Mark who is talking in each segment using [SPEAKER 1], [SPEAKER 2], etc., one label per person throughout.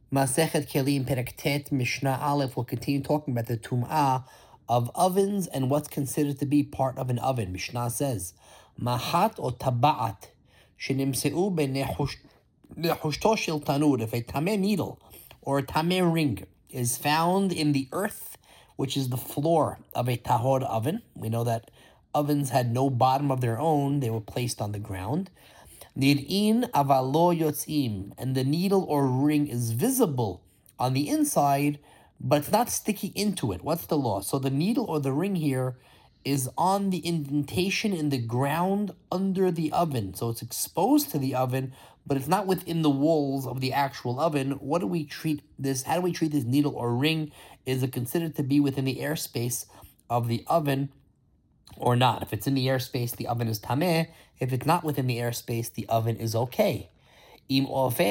[SPEAKER 1] Masechet Kelim Perek Tet Mishnah Aleph will continue talking about the tum'ah of ovens and what's considered to be part of an oven. Mishnah says, Mahat or taba'at shenimseu benehushto shel tanur. If a tameh needle or a tameh ring is found in the earth, which is the floor of a tahor oven, we know that ovens had no bottom of their own, they were placed on the ground. Nir'in avalo yotzim, and the needle or ring is visible on the inside, but it's not sticking into it. What's the law? So the needle or the ring here is on the indentation in the ground under the oven. So it's exposed to the oven, but it's not within the walls of the actual oven. What do we treat this? How do we treat this needle or ring? Is it considered to be within the airspace of the oven or not? If it's in the airspace, the oven is tameh. If it's not within the airspace, the oven is okay. If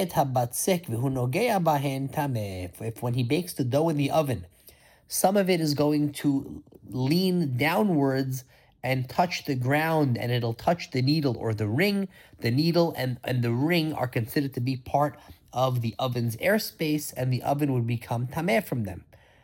[SPEAKER 1] when he bakes the dough in the oven, some of it is going to lean downwards and touch the ground, and it'll touch the needle or the ring. The needle and the ring are considered to be part of the oven's airspace, and the oven would become tameh from them.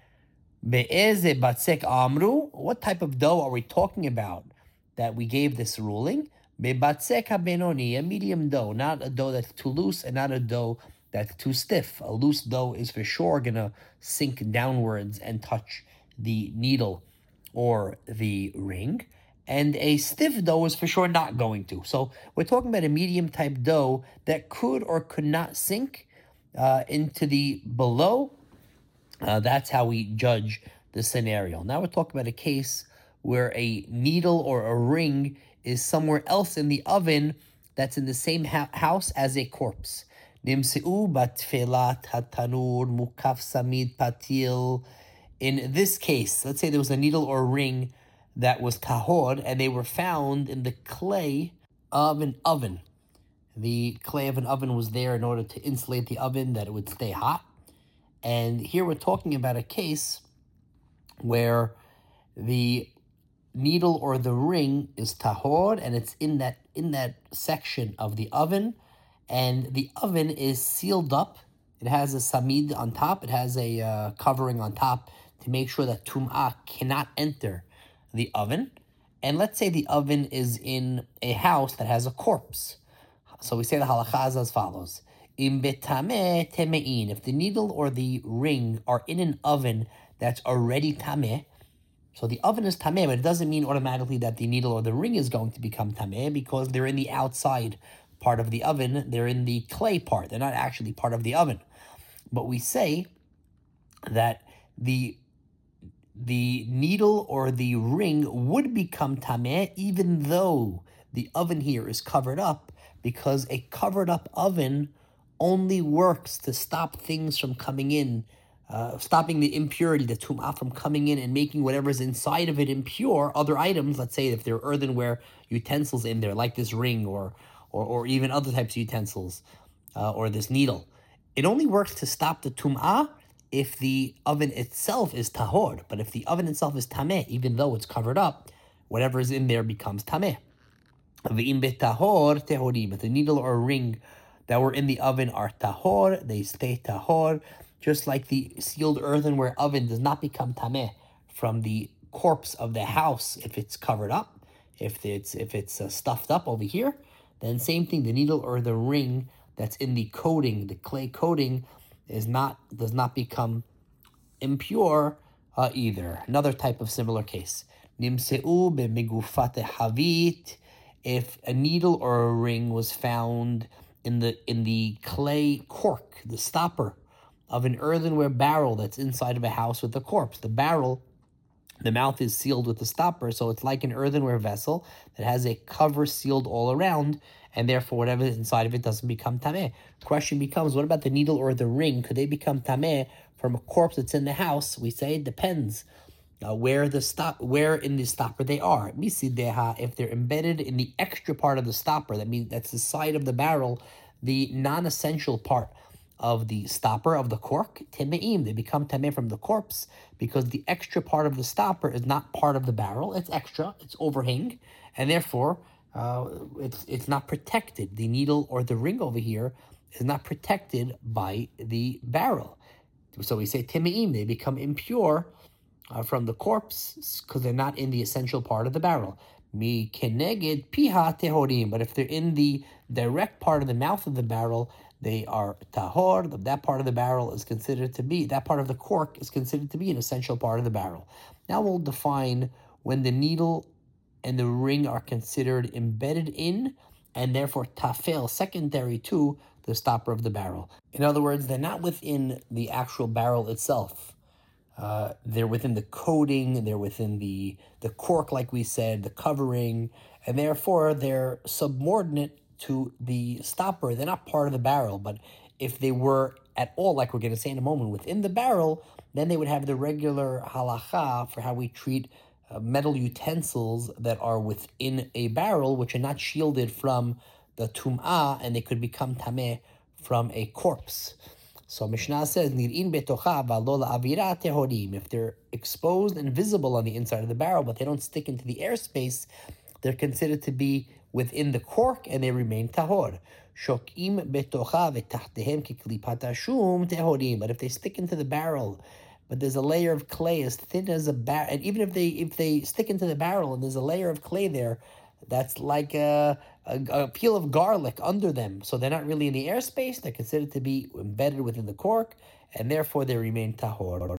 [SPEAKER 1] Be'eze batzek amru, what type of dough are we talking about that we gave this ruling? Be'batzek habenoni, a medium dough, not a dough that's too loose and not a dough that's too stiff. A loose dough is for sure going to sink downwards and touch the needle or the ring. And a stiff dough is for sure not going to. So we're talking about a medium type dough that could or could not sink into the below. That's how we judge the scenario. Now we're talking about a case where a needle or a ring is somewhere else in the oven that's in the same house as a corpse. Nimseu batfelat hatanur mukaf samid patil. In this case, let's say there was a needle or ring that was tahor, and they were found in the clay of an oven. The clay of an oven was there in order to insulate the oven, that it would stay hot. And here we're talking about a case where the needle or the ring is tahor, and it's in that section of the oven, and the oven is sealed up. It has a samid on top. It has a covering on top to make sure that tum'ah cannot enter the oven. And let's say the oven is in a house that has a corpse. So we say the halakha is as follows. Im betameh temein. If the needle or the ring are in an oven that's already tameh, so the oven is tameh, but it doesn't mean automatically that the needle or the ring is going to become tameh, because they're in the outside part of the oven. They're in the clay part. They're not actually part of the oven. But we say that the needle or the ring would become tameh even though the oven here is covered up, because a covered up oven only works to stop things from coming in, stopping the impurity, the tum'ah, from coming in and making whatever's inside of it impure. Other items, let's say if there are earthenware utensils in there, like this ring or even other types of utensils, or this needle, it only works to stop the tum'ah if the oven itself is tahor. But if the oven itself is tameh, even though it's covered up, whatever is in there becomes tameh. V'im betahor tehorim. If the needle or ring that were in the oven are tahor, they stay tahor. Just like the sealed earthenware oven does not become tameh from the corpse of the house if it's covered up. If it's stuffed up over here, then same thing. The needle or the ring that's in the coating, the clay coating, does not become impure either. Another type of similar case. Nimseu b'migufat havit. If a needle or a ring was found in the clay cork, the stopper of an earthenware barrel that's inside of a house with a corpse. The barrel, the mouth is sealed with the stopper, so it's like an earthenware vessel that has a cover sealed all around, and therefore whatever is inside of it doesn't become tameh. Question becomes, what about the needle or the ring? Could they become tameh from a corpse that's in the house? We say it depends where in the stopper they are. If they're embedded in the extra part of the stopper, that means that's the side of the barrel, the non-essential part of the stopper of the cork, temeim, they become tameh from the corpse, because the extra part of the stopper is not part of the barrel. It's extra, it's overhang, and therefore it's not protected. The needle or the ring over here is not protected by the barrel. So we say timeim, they become impure from the corpse because they're not in the essential part of the barrel. Mi keneged piha tehorim, but if they're in the direct part of the mouth of the barrel, they are tahor. That part of the barrel is considered to be, that part of the cork is considered to be an essential part of the barrel. Now we'll define when the needle and the ring are considered embedded in and therefore tafel, secondary to the stopper of the barrel. In other words, they're not within the actual barrel itself. They're within the coating, they're within the cork, like we said, the covering, and therefore they're subordinate to the stopper. They're not part of the barrel, but if they were at all, like we're going to say in a moment, within the barrel, then they would have the regular halacha for how we treat metal utensils that are within a barrel, which are not shielded from the tum'ah, and they could become tameh from a corpse. So Mishnah says, Nir'in betocha v'lo la'avira tehorim. If they're exposed and visible on the inside of the barrel, but they don't stick into the airspace, they're considered to be within the cork and they remain tahor. Shokim betocha v'tachtehem kiklipat hashum tehorim. But if they stick into the barrel, but there's a layer of clay as thin as a barrel, and even if they stick into the barrel and there's a layer of clay there, that's like a peel of garlic under them. So they're not really in the airspace. They're considered to be embedded within the cork, and therefore they remain tahor.